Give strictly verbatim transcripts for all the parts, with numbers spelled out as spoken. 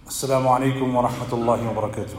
Assalamu alaikum wa rahmatullahi wa barakatuh.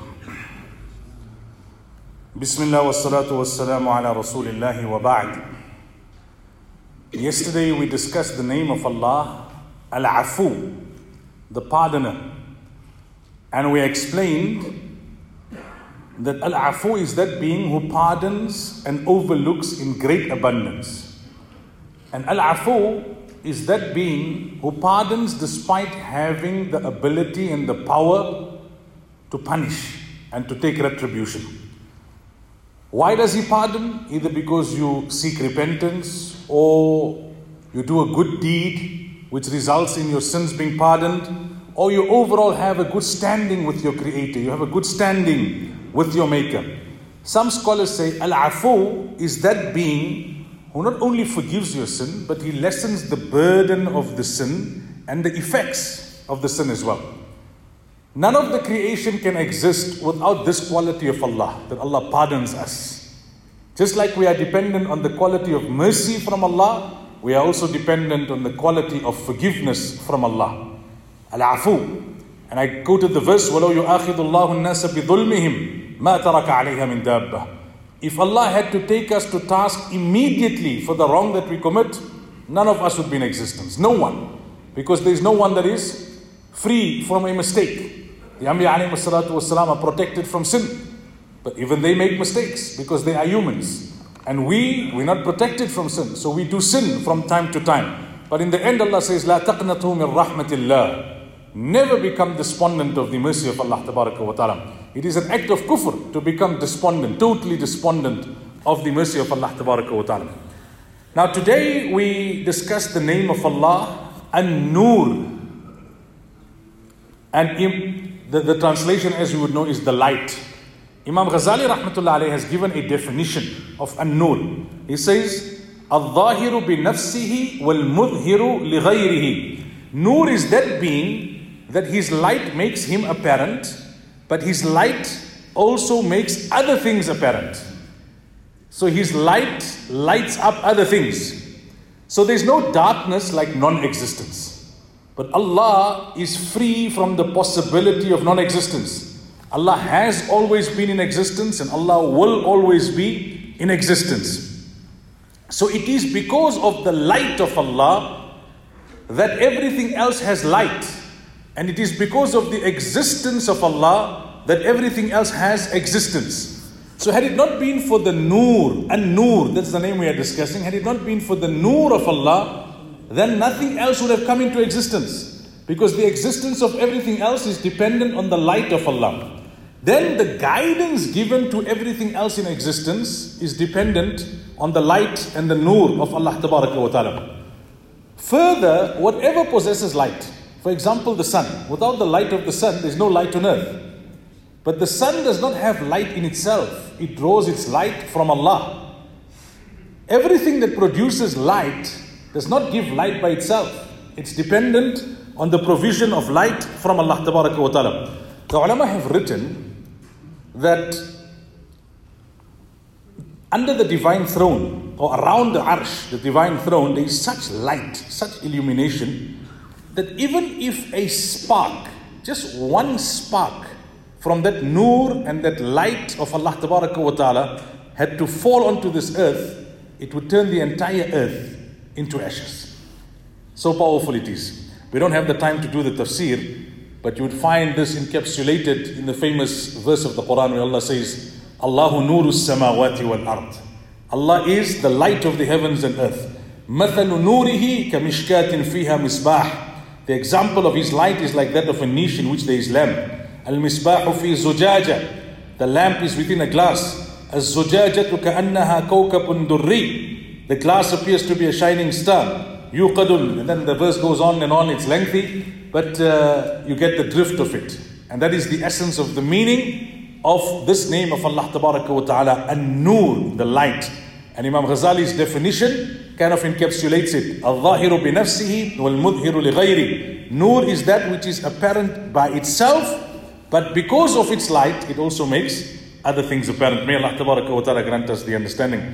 Bismillah wa salatu wa salamu ala rasulillahi wa ba'd. Yesterday we discussed the name of Allah, Al-Afu, the pardoner. And we explained that Al-Afu is that being who pardons and overlooks in great abundance. And Al-Afu is that being who pardons despite having the ability and the power to punish and to take retribution. Why does he pardon? Either because you seek repentance or you do a good deed which results in your sins being pardoned, or you overall have a good standing with your Creator, you have a good standing with your Maker. Some scholars say Al-Afu is that being who not only forgives your sin, but he lessens the burden of the sin and the effects of the sin as well. None of the creation can exist without this quality of Allah, that Allah pardons us. Just like we are dependent on the quality of mercy from Allah, we are also dependent on the quality of forgiveness from Allah. Al-Afu. And I quoted the verse, وَلَوْ يُؤَاخِذُ اللَّهُ النَّاسَ بِظُلْمِهِمْ مَا تَرَكَ عَلَيْهَا مِنْ دَابَّةٍ. If Allah had to take us to task immediately for the wrong that we commit, none of us would be in existence. No one. Because there is no one that is free from a mistake. The Anbiya alayhi salatu wasalam are protected from sin. But even they make mistakes because they are humans. And we, we're not protected from sin. So we do sin from time to time. But in the end Allah says, لَا تَقْنَطُوا مِنْ رَحْمَةِ اللَّهِ. Never become despondent of the mercy of Allah tabaraka wa ta'ala. It is an act of kufr to become despondent, totally despondent of the mercy of Allah tabaraka wa ta'ala. Now today we discuss the name of Allah, An-Nur. And in, the, the translation, as you would know, is the light. Imam Ghazali rahmatullah alayhi has given a definition of An-Nur. He says, Al-Zahiru bi nafsihi wal-mudhiru li ghayrihi. Nur is that being that his light makes him apparent, but his light also makes other things apparent. So his light lights up other things. So there's no darkness like non-existence. But Allah is free from the possibility of non-existence. Allah has always been in existence and Allah will always be in existence. So it is because of the light of Allah that everything else has light. And it is because of the existence of Allah that everything else has existence. So had it not been for the Nur, An-Nur, that's the name we are discussing, had it not been for the Nur of Allah, then nothing else would have come into existence. Because the existence of everything else is dependent on the light of Allah. Then the guidance given to everything else in existence is dependent on the light and the Nur of Allah Tabaraka wa Ta'ala. Further, whatever possesses light, for example, the sun. Without the light of the sun, there's no light on earth. But the sun does not have light in itself. It draws its light from Allah. Everything that produces light does not give light by itself. It's dependent on the provision of light from Allah Tabaraka wa Ta'ala. The ulama have written that under the divine throne, or around the arsh, the divine throne, there is such light, such illumination, that even if a spark, just one spark from that nur and that light of Allah Tabaraka wa Ta'ala had to fall onto this earth, it would turn the entire earth into ashes. So powerful it is. We don't have the time to do the tafsir, but you would find this encapsulated in the famous verse of the Quran where Allah says, Allahu nuru samawati wal ard. Allah is the light of the heavens and earth. مَثَلُ نُورِهِ كَمِشْكَاتٍ فِيهَا مِصْبَاحٍ. The example of his light is like that of a niche in which there is lamp. Al-misbahu fi zujaja. The lamp is within a glass. Az-zujajatu ka'annaha kawkabun durri. The glass appears to be a shining star. Yuqadun. And then the verse goes on and on. It's lengthy, but uh, you get the drift of it. And that is the essence of the meaning of this name of Allah Tabaraka wa Ta'ala, An-Nur, the light. And Imam Ghazali's definition kind of encapsulates it. Al-Zahiru bi nafsihi wal-mudhiru li ghayri. Nur is that which is apparent by itself, but because of its light, it also makes other things apparent. May Allah Tabaraka wa Ta'ala grant us the understanding.